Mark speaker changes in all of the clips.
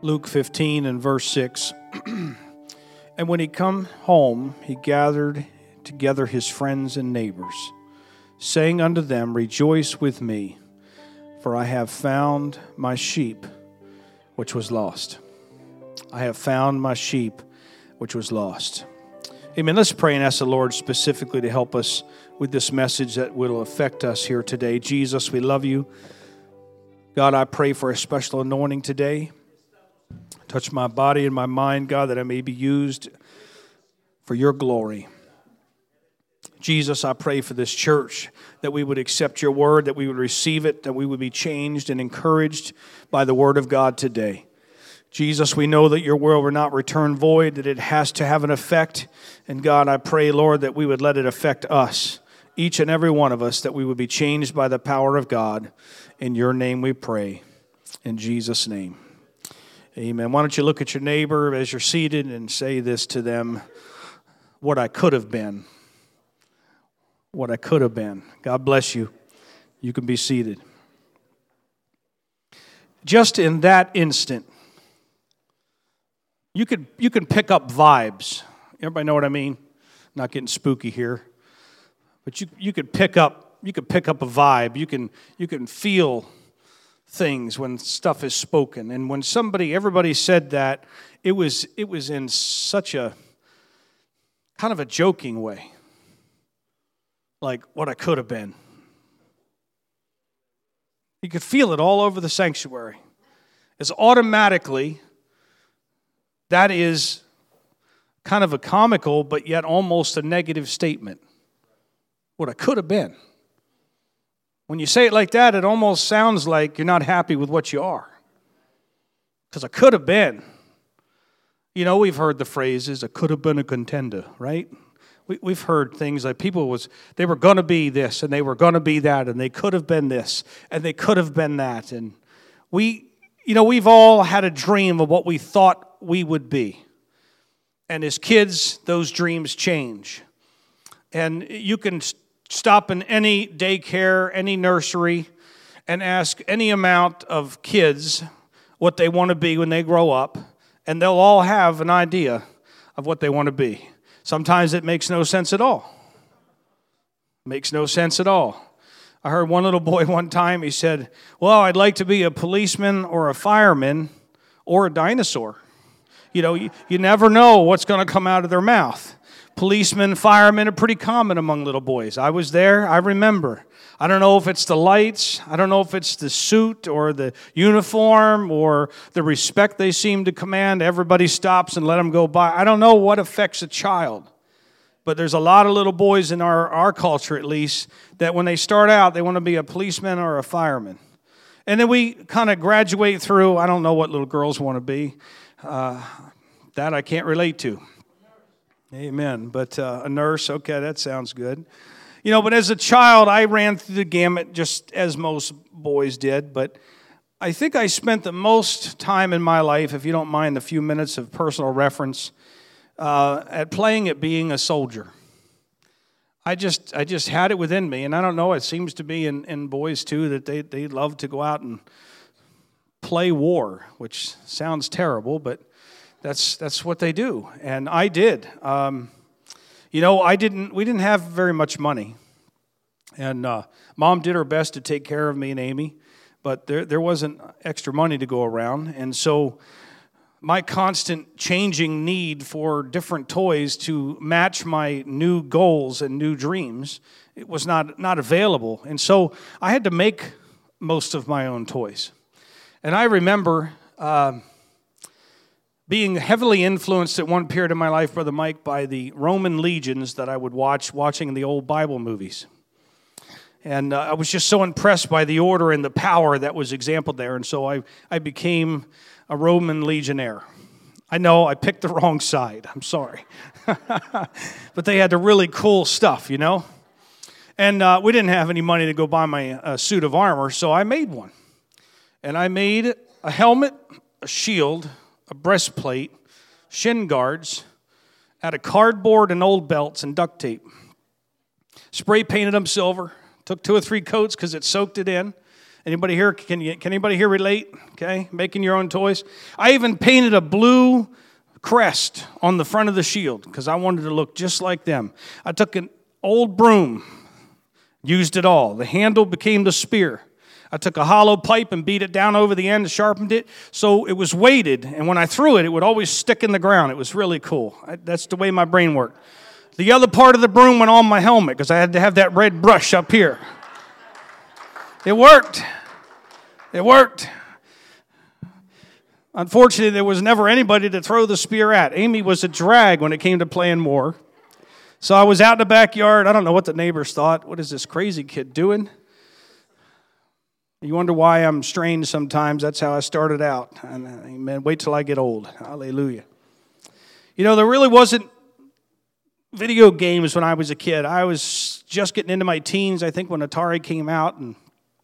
Speaker 1: Luke 15 and verse 6. And when he come home, he gathered together his friends and neighbors, saying unto them, Rejoice with me, for I have found my sheep which was lost. I have found my sheep which was lost. Amen. Let's pray and ask the Lord specifically to help us with this message that will affect us here today. Jesus, we love you. God, I pray for a special anointing today. Touch my body and my mind, God, that I may be used for your glory. Jesus, I pray for this church, that we would accept your word, that we would receive it, that we would be changed and encouraged by the word of God today. Jesus, we know that your word will not return void, that it has to have an effect. And God, I pray, Lord, that we would let it affect us, each and every one of us, that we would be changed by the power of God. In your name we pray. In Jesus' name. Amen. Why don't you look at your neighbor as you're seated and say this to them, what I could have been. What I could have been. God bless you. You can be seated. Just in that instant, you can pick up vibes. Everybody know what I mean? I'm not getting spooky here. But you could pick up a vibe. You can feel things when stuff is spoken. And when everybody said that, it was in such a kind of a joking way. Like what I could have been. You could feel it all over the sanctuary. It's automatically, that is kind of a comical, but yet almost a negative statement. What I could have been. When you say it like that, it almost sounds like you're not happy with what you are. Because I could have been. You know, we've heard the phrases, I could have been a contender, right? We've heard things like they were going to be this, and they were going to be that, and they could have been this, and they could have been that. And we've all had a dream of what we thought we would be. And as kids, those dreams change. And you can stop in any daycare, any nursery, and ask any amount of kids what they want to be when they grow up, and they'll all have an idea of what they want to be. Sometimes it makes no sense at all. Makes no sense at all. I heard one little boy one time, he said, well, I'd like to be a policeman or a fireman or a dinosaur. You know, you never know what's going to come out of their mouth. Policemen, firemen are pretty common among little boys. I was there, I remember. I don't know if it's the lights, I don't know if it's the suit or the uniform or the respect they seem to command. Everybody stops and let them go by. I don't know what affects a child. But there's a lot of little boys in our culture, at least, that when they start out, they want to be a policeman or a fireman. And then we kind of graduate through, I don't know what little girls want to be. That I can't relate to. Amen. But a nurse, okay, that sounds good. You know, but as a child, I ran through the gamut just as most boys did. But I think I spent the most time in my life, if you don't mind a few minutes of personal reference, at playing at being a soldier. I just had it within me. And I don't know, it seems to be in boys too, that they love to go out and play war, which sounds terrible, but that's what they do, and I did. We didn't have very much money, and Mom did her best to take care of me and Amy, but there wasn't extra money to go around, and so my constant changing need for different toys to match my new goals and new dreams, it was not available, and so I had to make most of my own toys, and I remember being heavily influenced at one period of my life, Brother Mike, by the Roman legions that I would watching the old Bible movies. And I was just so impressed by the order and the power that was exampled there. And so I became a Roman legionnaire. I know, I picked the wrong side. I'm sorry. But they had the really cool stuff, you know. And we didn't have any money to go buy my suit of armor, so I made one. And I made a helmet, a shield, a breastplate, shin guards, out of cardboard and old belts and duct tape. Spray painted them silver, took 2 or 3 coats because it soaked it in, Anybody here, can anybody here relate? Okay, making your own toys. I even painted a blue crest on the front of the shield because I wanted to look just like them. I took an old broom, used it all. The handle became the spear. I took a hollow pipe and beat it down over the end and sharpened it so it was weighted. And when I threw it, it would always stick in the ground. It was really cool. That's the way my brain worked. The other part of the broom went on my helmet because I had to have that red brush up here. It worked. It worked. Unfortunately, there was never anybody to throw the spear at. Amy was a drag when it came to playing war. So I was out in the backyard. I don't know what the neighbors thought. What is this crazy kid doing? You wonder why I'm strange sometimes. That's how I started out. And, amen. Wait till I get old. Hallelujah. You know, there really wasn't video games when I was a kid. I was just getting into my teens, I think, when Atari came out. And,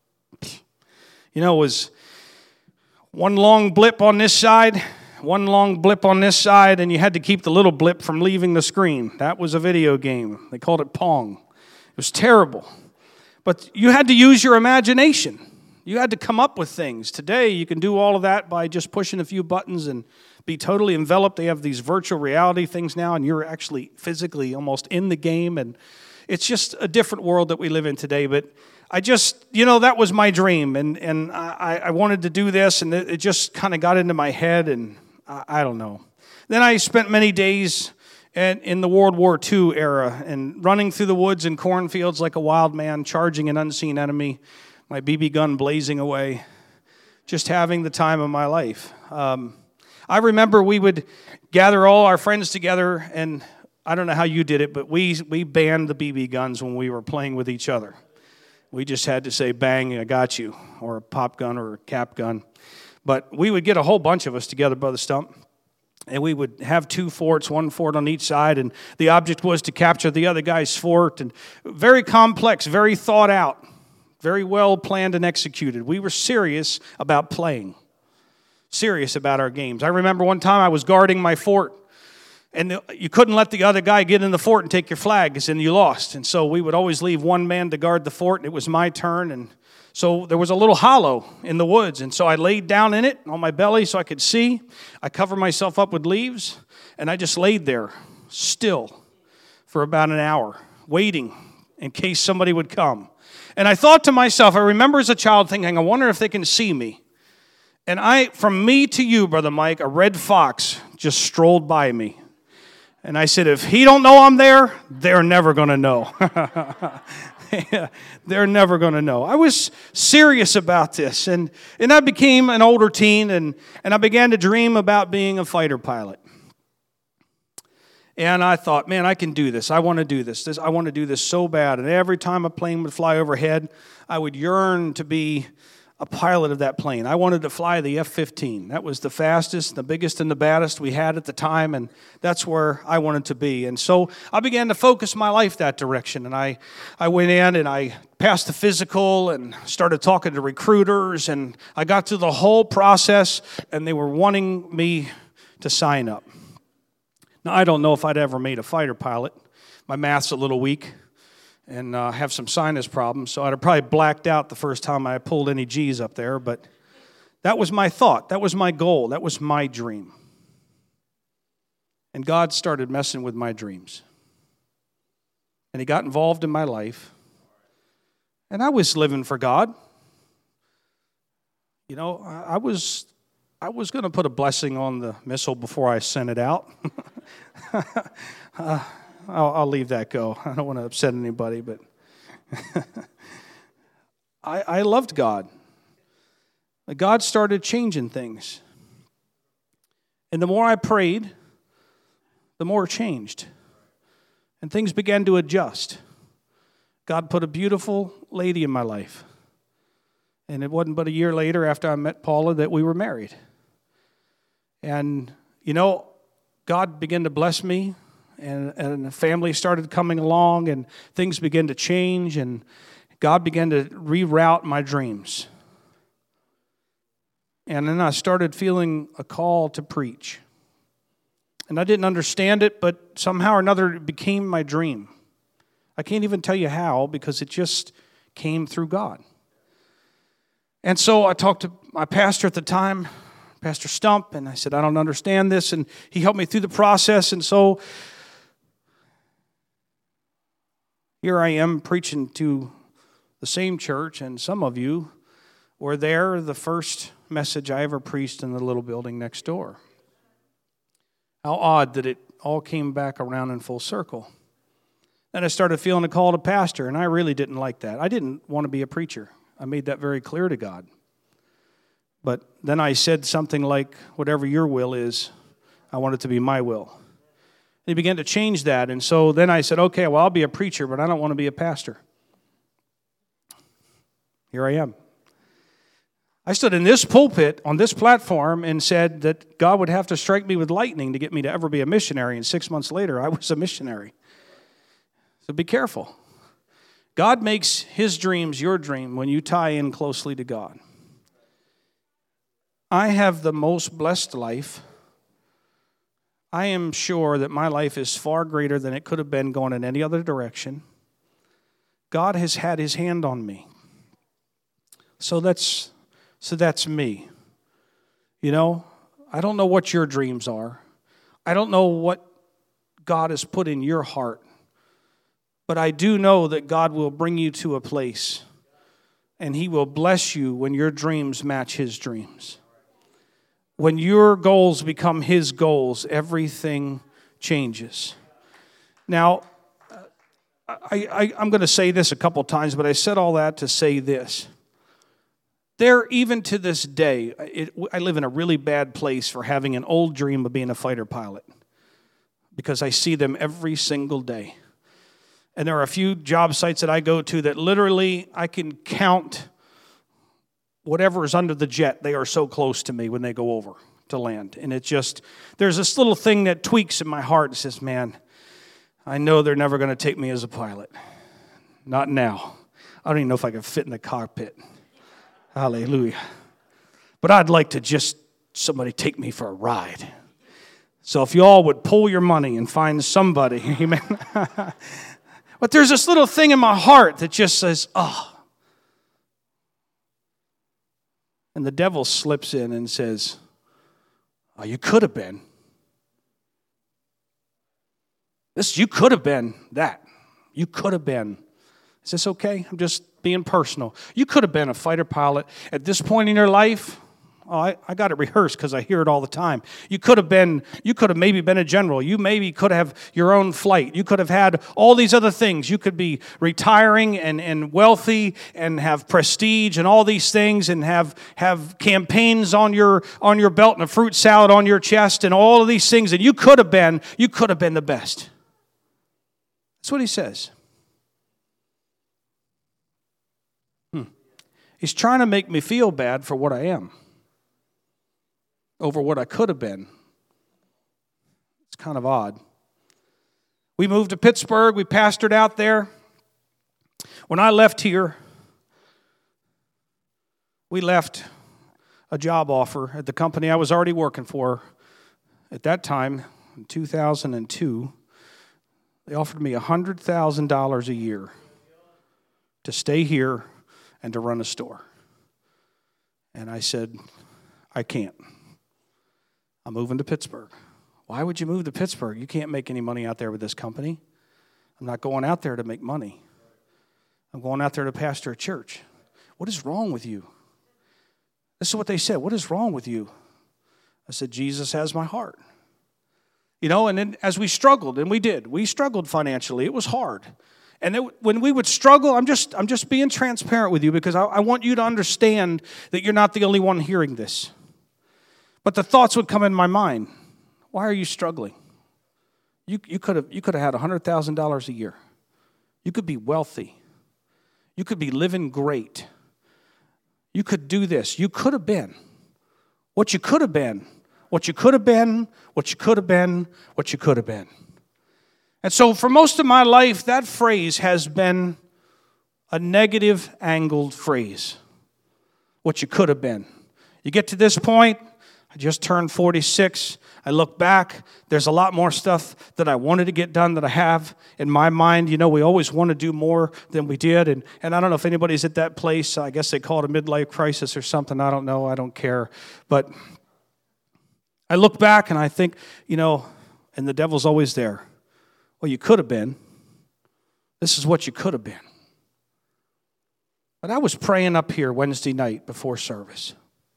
Speaker 1: you know, it was one long blip on this side, one long blip on this side, and you had to keep the little blip from leaving the screen. That was a video game. They called it Pong. It was terrible. But you had to use your imagination. You had to come up with things. Today, you can do all of that by just pushing a few buttons and be totally enveloped. They have these virtual reality things now, and you're actually physically almost in the game. And it's just a different world that we live in today. But I just, you know, that was my dream. And I wanted to do this, and it just kind of got into my head, and I don't know. Then I spent many days in the World War II era and running through the woods and cornfields like a wild man, charging an unseen enemy, my BB gun blazing away, just having the time of my life. I remember we would gather all our friends together, and I don't know how you did it, but we banned the BB guns when we were playing with each other. We just had to say, bang, I got you, or a pop gun or a cap gun. But we would get a whole bunch of us together by the stump, and we would have two forts, one fort on each side, and the object was to capture the other guy's fort. And very complex, very thought out. Very well planned and executed. We were serious about playing, serious about our games. I remember one time I was guarding my fort, and you couldn't let the other guy get in the fort and take your flag, because then you lost. And so we would always leave one man to guard the fort, and it was my turn. And so there was a little hollow in the woods, and so I laid down in it on my belly so I could see. I covered myself up with leaves, and I just laid there still for about an hour, waiting in case somebody would come. And I thought to myself, I remember as a child thinking, I wonder if they can see me. And from me to you, Brother Mike, a red fox just strolled by me. And I said, if he don't know I'm there, they're never going to know. They're never going to know. I was serious about this. And I became an older teen, and I began to dream about being a fighter pilot. And I thought, man, I can do this. I want to do this. I want to do this so bad. And every time a plane would fly overhead, I would yearn to be a pilot of that plane. I wanted to fly the F-15. That was the fastest, the biggest, and the baddest we had at the time, and that's where I wanted to be. And so I began to focus my life that direction. And I went in and I passed the physical and started talking to recruiters, and I got through the whole process, and they were wanting me to sign up. Now, I don't know if I'd ever made a fighter pilot. My math's a little weak, and I have some sinus problems, so I'd have probably blacked out the first time I pulled any G's up there, but that was my thought. That was my goal. That was my dream. And God started messing with my dreams. And He got involved in my life, and I was living for God. You know, I was going to put a blessing on the missile before I sent it out. I'll leave that go. I don't want to upset anybody, but I loved God. God started changing things. And the more I prayed, the more it changed. And things began to adjust. God put a beautiful lady in my life. And it wasn't but a year later after I met Paula that we were married. And, you know, God began to bless me, and the family started coming along, and things began to change, and God began to reroute my dreams. And then I started feeling a call to preach. And I didn't understand it, but somehow or another it became my dream. I can't even tell you how, because it just came through God. And so I talked to my pastor at the time, Pastor Stump, and I said, I don't understand this. And he helped me through the process. And so here I am preaching to the same church, and some of you were there the first message I ever preached in the little building next door. How odd that it all came back around in full circle. Then I started feeling a call to pastor, and I really didn't like that. I didn't want to be a preacher. I made that very clear to God. But then I said something like, whatever your will is, I want it to be my will. He began to change that, and so then I said, okay, well, I'll be a preacher, but I don't want to be a pastor. Here I am. I stood in this pulpit on this platform and said that God would have to strike me with lightning to get me to ever be a missionary, and 6 months later, I was a missionary. So be careful. God makes His dreams your dream when you tie in closely to God. I have the most blessed life. I am sure that my life is far greater than it could have been going in any other direction. God has had His hand on me. So that's me. You know, I don't know what your dreams are. I don't know what God has put in your heart. But I do know that God will bring you to a place, and He will bless you when your dreams match His dreams. When your goals become His goals, everything changes. Now, I'm going to say this a couple times, but I said all that to say this. There, even to this day, I live in a really bad place for having an old dream of being a fighter pilot, because I see them every single day. And there are a few job sites that I go to that literally I can count whatever is under the jet. They are so close to me when they go over to land. And it just, there's this little thing that tweaks in my heart and says, man, I know they're never going to take me as a pilot. Not now. I don't even know if I can fit in the cockpit. Hallelujah. But I'd like to just somebody take me for a ride. So if you all would pull your money and find somebody, amen. But there's this little thing in my heart that just says, oh. And the devil slips in and says, oh, you could have been. You could have been that. You could have been. Is this okay? I'm just being personal. You could have been a fighter pilot at this point in your life. Oh, I got it rehearsed because I hear it all the time. You could have maybe been a general. You maybe could have your own flight. You could have had all these other things. You could be retiring and wealthy and have prestige and all these things and have campaigns on your belt and a fruit salad on your chest and all of these things. And you could have been the best. That's what he says. He's trying to make me feel bad for what I am over what I could have been. It's kind of odd. We moved to Pittsburgh. We pastored out there. When I left here, we left a job offer at the company I was already working for. At that time, in 2002, they offered me $100,000 a year to stay here and to run a store. And I said, I can't. I'm moving to Pittsburgh. Why would you move to Pittsburgh? You can't make any money out there with this company. I'm not going out there to make money. I'm going out there to pastor a church. What is wrong with you? This is what they said. What is wrong with you? I said, Jesus has my heart. You know, and then as we struggled, and we struggled financially. It was hard. And when we would struggle, I'm just being transparent with you because I want you to understand that you're not the only one hearing this. But the thoughts would come in my mind. Why are you struggling? You could have had $100,000 a year. You could be wealthy. You could be living great. You could do this. You could have been. What you could have been. What you could have been. What you could have been. What you could have been. And so for most of my life, that phrase has been a negative angled phrase. What you could have been. You get to this point, just turned 46. I look back. There's a lot more stuff that I wanted to get done that I have in my mind. You know, we always want to do more than we did. And I don't know if anybody's at that place. I guess they call it a midlife crisis or something. I don't know. I don't care. But I look back and I think, you know, and the devil's always there. Well, you could have been. This is what you could have been. But I was praying up here Wednesday night before service.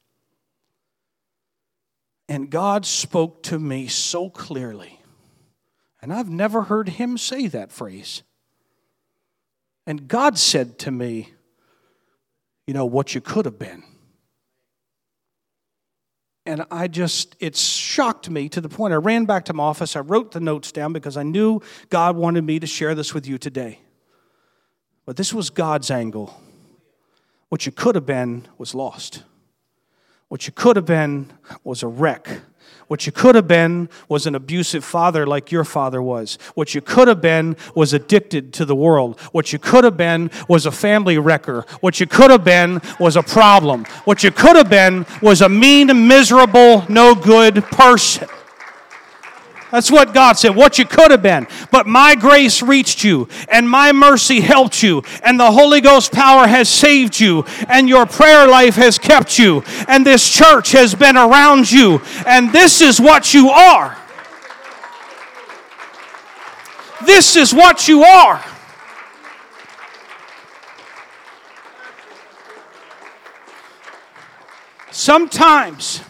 Speaker 1: And God spoke to me so clearly. And I've never heard him say that phrase. And God said to me, you know, what you could have been. And it shocked me to the point I ran back to my office. I wrote the notes down because I knew God wanted me to share this with you today. But this was God's angle. What you could have been was lost. What you could have been was a wreck. What you could have been was an abusive father like your father was. What you could have been was addicted to the world. What you could have been was a family wrecker. What you could have been was a problem. What you could have been was a mean, miserable, no good person. That's what God said, what you could have been. But my grace reached you, and my mercy helped you, and the Holy Ghost power has saved you, and your prayer life has kept you, and this church has been around you, and this is what you are. This is what you are. Sometimes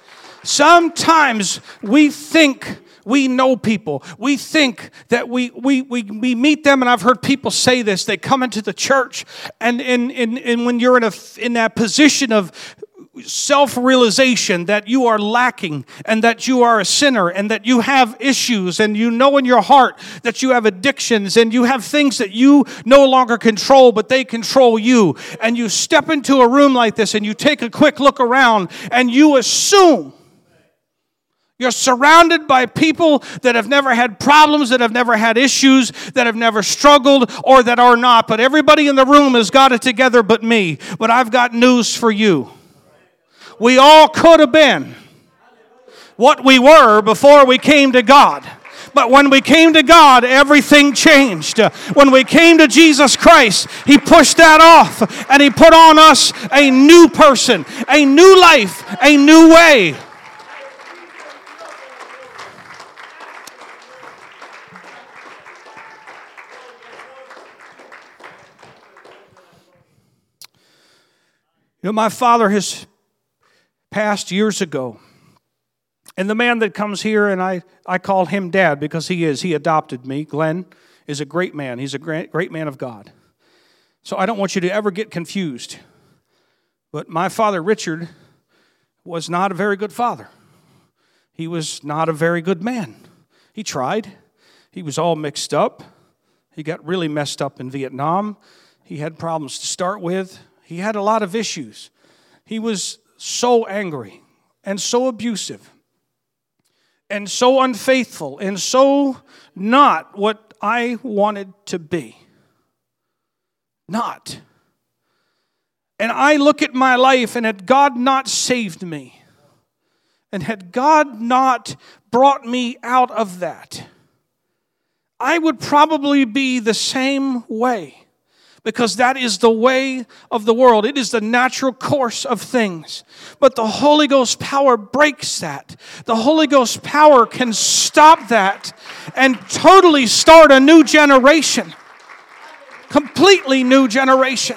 Speaker 1: we think we know people. We think that we meet them, and I've heard people say this. They come into the church, and when you're in that position of self-realization that you are lacking and that you are a sinner and that you have issues and you know in your heart that you have addictions and you have things that you no longer control but they control you, and you step into a room like this and you take a quick look around and you assume you're surrounded by people that have never had problems, that have never had issues, that have never struggled, or that are not. But everybody in the room has got it together but me. But I've got news for you. We all could have been what we were before we came to God. But when we came to God, everything changed. When we came to Jesus Christ, He pushed that off and He put on us a new person, a new life, a new way. You know, my father has passed years ago. And the man that comes here, and I call him Dad because he is. He adopted me. Glenn is a great man. He's a great man of God. So I don't want you to ever get confused. But my father, Richard, was not a very good father. He was not a very good man. He tried. He was all mixed up. He got really messed up in Vietnam. He had problems to start with. He had a lot of issues. He was so angry and so abusive and so unfaithful and so not what I wanted to be. Not. And I look at my life, and had God not saved me, and had God not brought me out of that, I would probably be the same way. Because that is the way of the world. It is the natural course of things. But the Holy Ghost power breaks that. The Holy Ghost power can stop that and totally start a new generation. Completely new generation.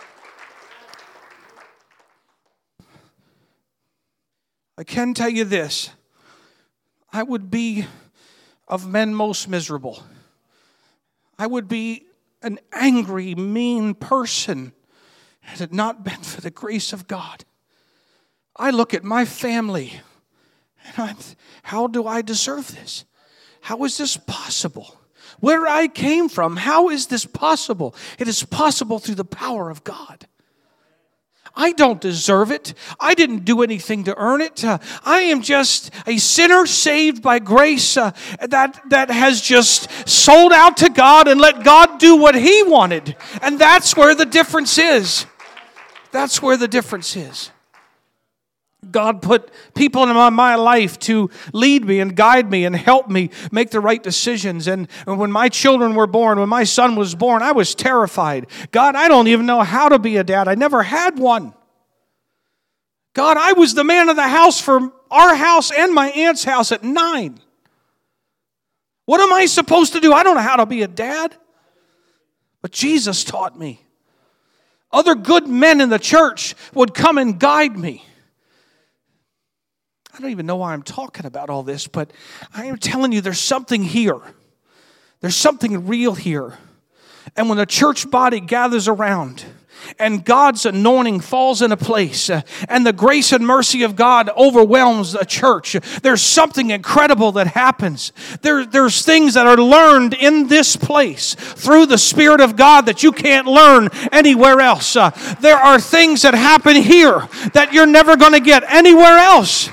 Speaker 1: I can tell you this. I would be of men most miserable. I would be an angry, mean person had it not been for the grace of God. I look at my family and how do I deserve this? How is this possible? Where I came from, how is this possible? It is possible through the power of God. I don't deserve it. I didn't do anything to earn it. I am just a sinner saved by grace that has just sold out to God and let God do what He wanted. And that's where the difference is. That's where the difference is. God put people in my life to lead me and guide me and help me make the right decisions. And when my children were born, when my son was born, I was terrified. God, I don't even know how to be a dad. I never had one. God, I was the man of the house for our house and my aunt's house at 9. What am I supposed to do? I don't know how to be a dad. But Jesus taught me. Other good men in the church would come and guide me. I don't even know why I'm talking about all this, but I am telling you there's something here. There's something real here. And when the church body gathers around and God's anointing falls in a place and the grace and mercy of God overwhelms a church, there's something incredible that happens. There's things that are learned in this place through the Spirit of God that you can't learn anywhere else. There are things that happen here that you're never going to get anywhere else.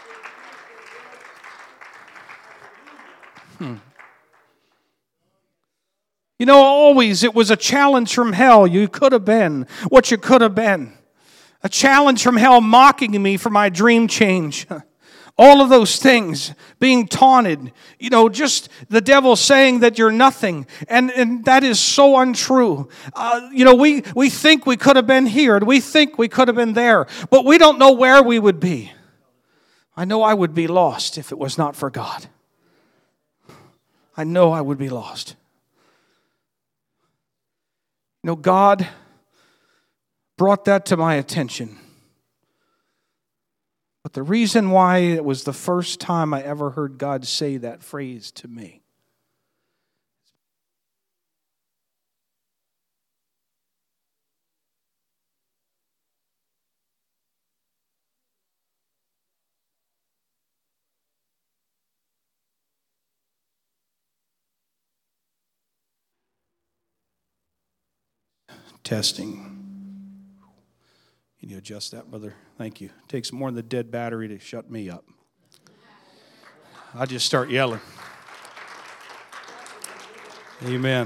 Speaker 1: You know, always it was a challenge from hell. You could have been what you could have been. A challenge from hell mocking me for my dream change. All of those things, being taunted. You know, just the devil saying that you're nothing. And that is so untrue. You know, we think we could have been here. And we think we could have been there. But we don't know where we would be. I know I would be lost if it was not for God. I know I would be lost. You know, God brought that to my attention. But the reason why it was the first time I ever heard God say that phrase to me. Testing. Can you adjust that, brother? Thank you. It takes more than the dead battery to shut me up. I just start yelling. Amen.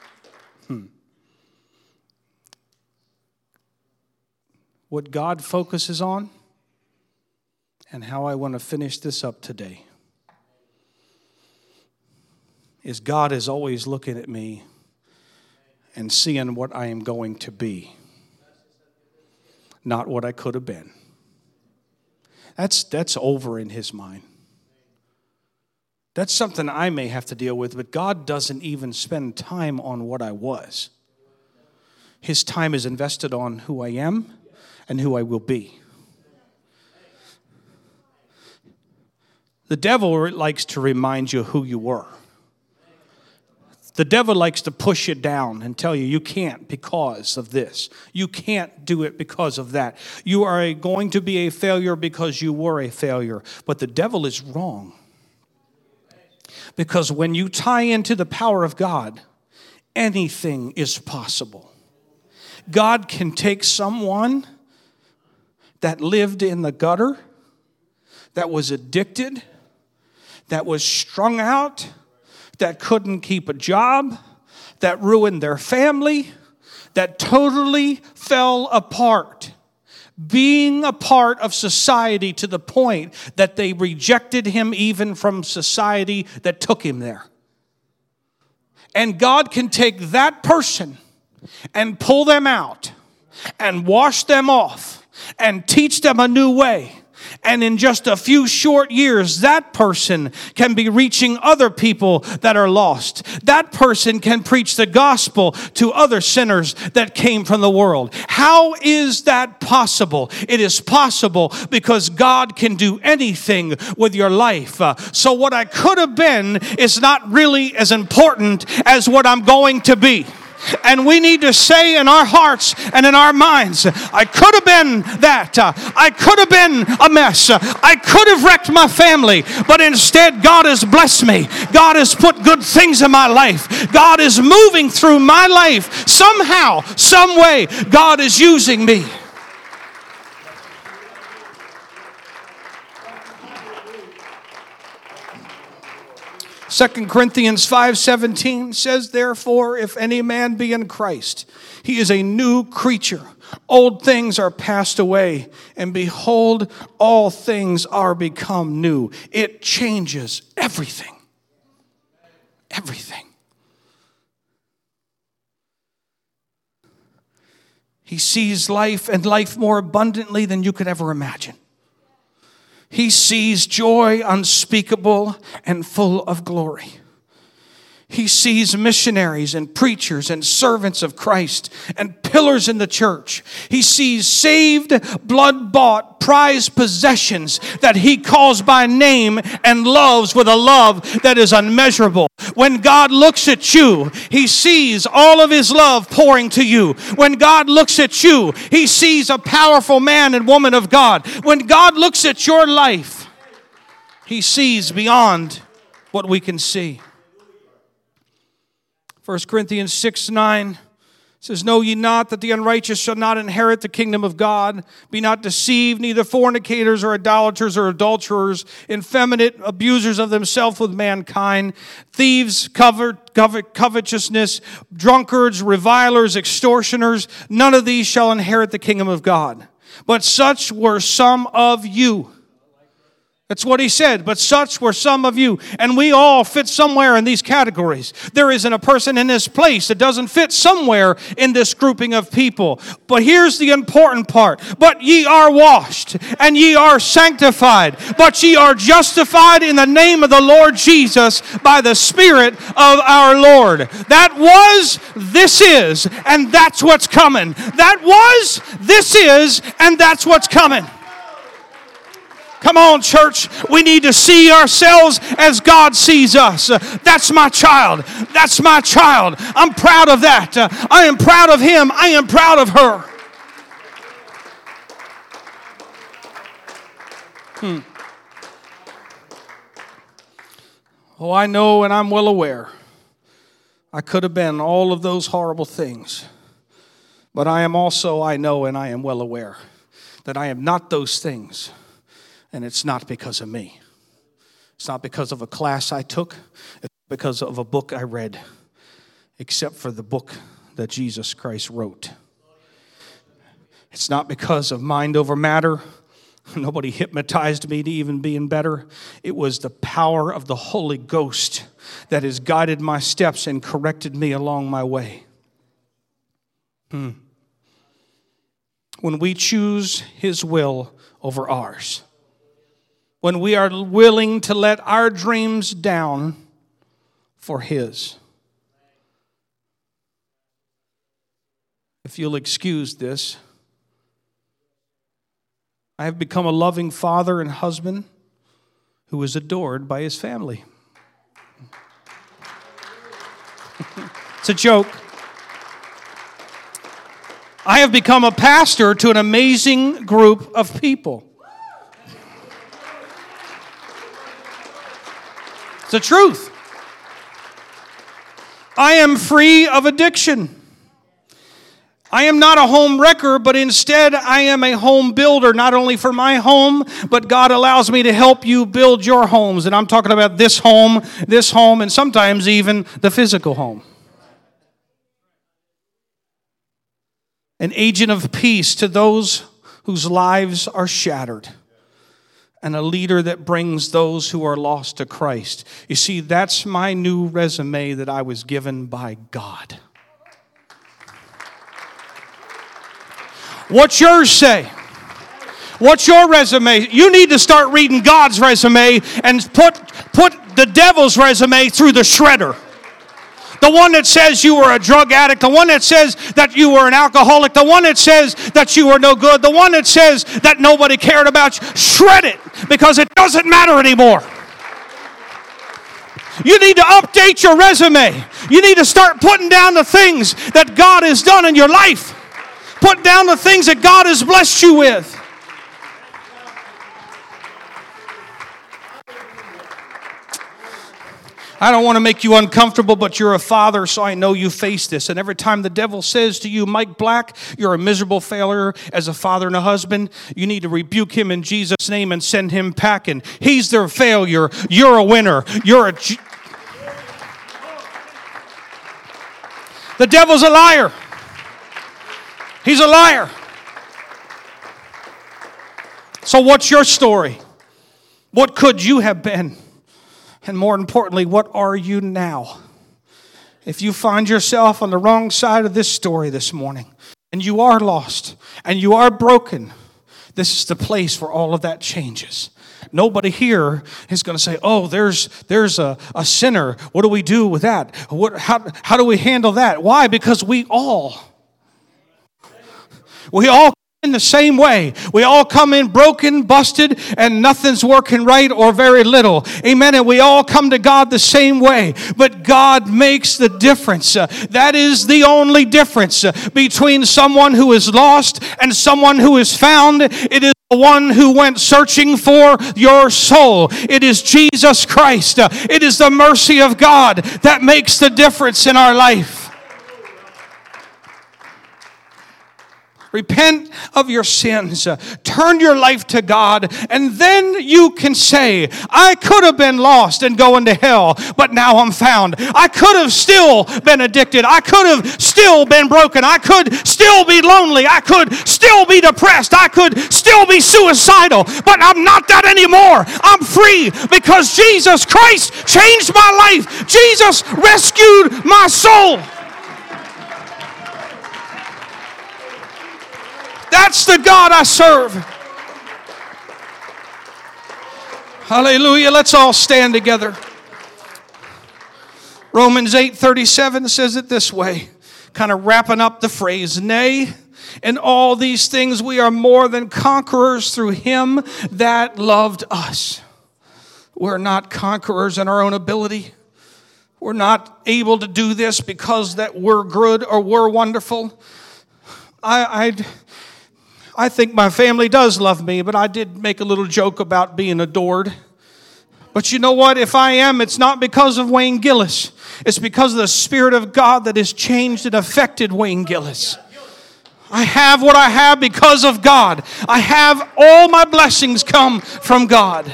Speaker 1: What God focuses on and how I want to finish this up today is God is always looking at me and seeing what I am going to be, not what I could have been. That's over in His mind. That's something I may have to deal with, but God doesn't even spend time on what I was. His time is invested on who I am and who I will be. The devil likes to remind you who you were. The devil likes to push you down and tell you can't because of this. You can't do it because of that. You are going to be a failure because you were a failure. But the devil is wrong. Because when you tie into the power of God, anything is possible. God can take someone that lived in the gutter, that was addicted, that was strung out, that couldn't keep a job, that ruined their family, that totally fell apart, being a part of society to the point that they rejected him even from society that took him there. And God can take that person and pull them out and wash them off and teach them a new way. And in just a few short years, that person can be reaching other people that are lost. That person can preach the gospel to other sinners that came from the world. How is that possible? It is possible because God can do anything with your life. So what I could have been is not really as important as what I'm going to be. And we need to say in our hearts and in our minds, I could have been that. I could have been a mess. I could have wrecked my family. But instead, God has blessed me. God has put good things in my life. God is moving through my life. Somehow, some way, God is using me. 2 Corinthians 5:17 says, therefore, if any man be in Christ, he is a new creature. Old things are passed away, and behold, all things are become new. It changes everything. Everything. He sees life and life more abundantly than you could ever imagine. He sees joy unspeakable and full of glory. He sees missionaries and preachers and servants of Christ and pillars in the church. He sees saved, blood-bought, prized possessions that He calls by name and loves with a love that is unmeasurable. When God looks at you, He sees all of His love pouring to you. When God looks at you, He sees a powerful man and woman of God. When God looks at your life, He sees beyond what we can see. 1 Corinthians 6:9 says, Know ye not that the unrighteous shall not inherit the kingdom of God? Be not deceived, neither fornicators or idolaters or adulterers, effeminate, abusers of themselves with mankind, thieves, covetousness, drunkards, revilers, extortioners. None of these shall inherit the kingdom of God. But such were some of you. That's what he said. But such were some of you. And we all fit somewhere in these categories. There isn't a person in this place that doesn't fit somewhere in this grouping of people. But here's the important part. But ye are washed, and ye are sanctified, but ye are justified in the name of the Lord Jesus by the Spirit of our Lord. That was, this is, and that's what's coming. That was, this is, and that's what's coming. Come on, church. We need to see ourselves as God sees us. That's my child. That's my child. I'm proud of that. I am proud of him. I am proud of her. Oh, I know and I'm well aware. I could have been all of those horrible things. But I am also, I know and I am well aware that I am not those things. And it's not because of me. It's not because of a class I took. It's because of a book I read. Except for the book that Jesus Christ wrote. It's not because of mind over matter. Nobody hypnotized me to even being better. It was the power of the Holy Ghost that has guided my steps and corrected me along my way. When we choose His will over ours, when we are willing to let our dreams down for His. If you'll excuse this, I have become a loving father and husband who is adored by his family. It's a joke. I have become a pastor to an amazing group of people. It's the truth. I am free of addiction. I am not a home wrecker, but instead I am a home builder, not only for my home, but God allows me to help you build your homes. And I'm talking about this home, and sometimes even the physical home. An agent of peace to those whose lives are shattered. And a leader that brings those who are lost to Christ. You see, that's my new resume that I was given by God. What's yours say? What's your resume? You need to start reading God's resume and put the devil's resume through the shredder. The one that says you were a drug addict. The one that says that you were an alcoholic. The one that says that you were no good. The one that says that nobody cared about you. Shred it, because it doesn't matter anymore. You need to update your resume. You need to start putting down the things that God has done in your life. Put down the things that God has blessed you with. I don't want to make you uncomfortable, but you're a father, so I know you face this. And every time the devil says to you, Mike Black, you're a miserable failure as a father and a husband, you need to rebuke him in Jesus' name and send him packing. He's their failure. You're a winner. The devil's a liar. He's a liar. So what's your story? What could you have been? And more importantly, what are you now? If you find yourself on the wrong side of this story this morning, and you are lost, and you are broken, this is the place where all of that changes. Nobody here is going to say, oh, there's a sinner. What do we do with that? How do we handle that? Why? Because we all in the same way. We all come in broken, busted, and nothing's working right or very little. Amen. And we all come to God the same way. But God makes the difference. That is the only difference between someone who is lost and someone who is found. It is the one who went searching for your soul. It is Jesus Christ. It is the mercy of God that makes the difference in our life. Repent of your sins. Turn your life to God. And then you can say, I could have been lost and going to hell, but now I'm found. I could have still been addicted. I could have still been broken. I could still be lonely. I could still be depressed. I could still be suicidal. But I'm not that anymore. I'm free because Jesus Christ changed my life. Jesus rescued my soul. That's the God I serve. Hallelujah. Let's all stand together. Romans 8:37 says it this way, kind of wrapping up the phrase, nay, in all these things we are more than conquerors through him that loved us. We're not conquerors in our own ability. We're not able to do this because that we're good or we're wonderful. I think my family does love me, but I did make a little joke about being adored. But you know what? If I am, it's not because of Wayne Gillis. It's because of the Spirit of God that has changed and affected Wayne Gillis. I have what I have because of God. I have all my blessings come from God.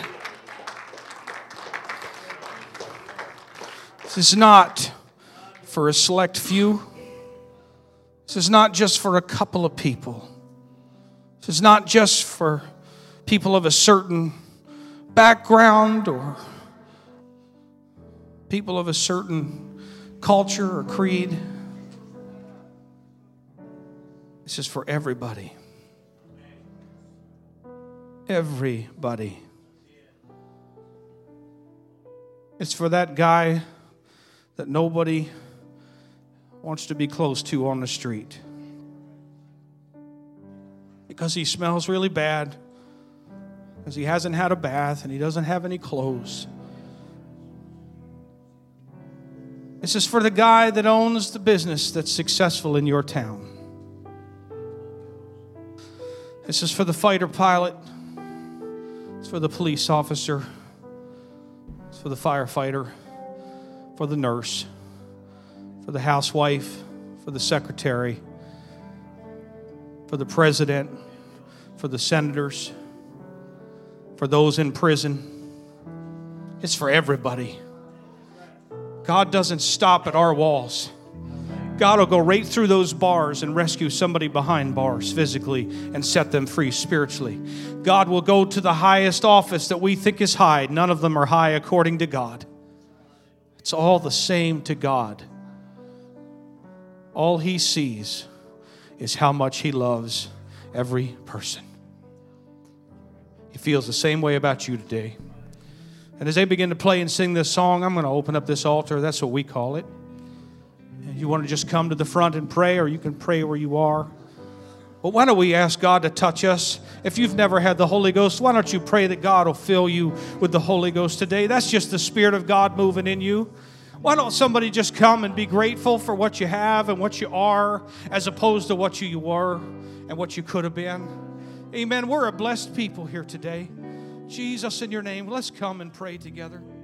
Speaker 1: This is not for a select few. This is not just for a couple of people. This is not just for people of a certain background or people of a certain culture or creed. This is for everybody. Everybody. It's for that guy that nobody wants to be close to on the street. Because he smells really bad, because he hasn't had a bath and he doesn't have any clothes. This is for the guy that owns the business that's successful in your town. This is for the fighter pilot. It's for the police officer. It's for the firefighter, for the nurse, for the housewife, for the secretary, for the president, for the senators, for those in prison. It's for everybody. God doesn't stop at our walls. God will go right through those bars and rescue somebody behind bars physically and set them free spiritually. God will go to the highest office that we think is high. None of them are high according to God. It's all the same to God. All he sees is how much he loves every person. He feels the same way about you today. And as they begin to play and sing this song, I'm going to open up this altar. That's what we call it. And you want to just come to the front and pray, or you can pray where you are. But why don't we ask God to touch us? If you've never had the Holy Ghost, why don't you pray that God will fill you with the Holy Ghost today? That's just the Spirit of God moving in you. Why don't somebody just come and be grateful for what you have and what you are, as opposed to what you were and what you could have been? Amen. We're a blessed people here today. Jesus, in your name, let's come and pray together.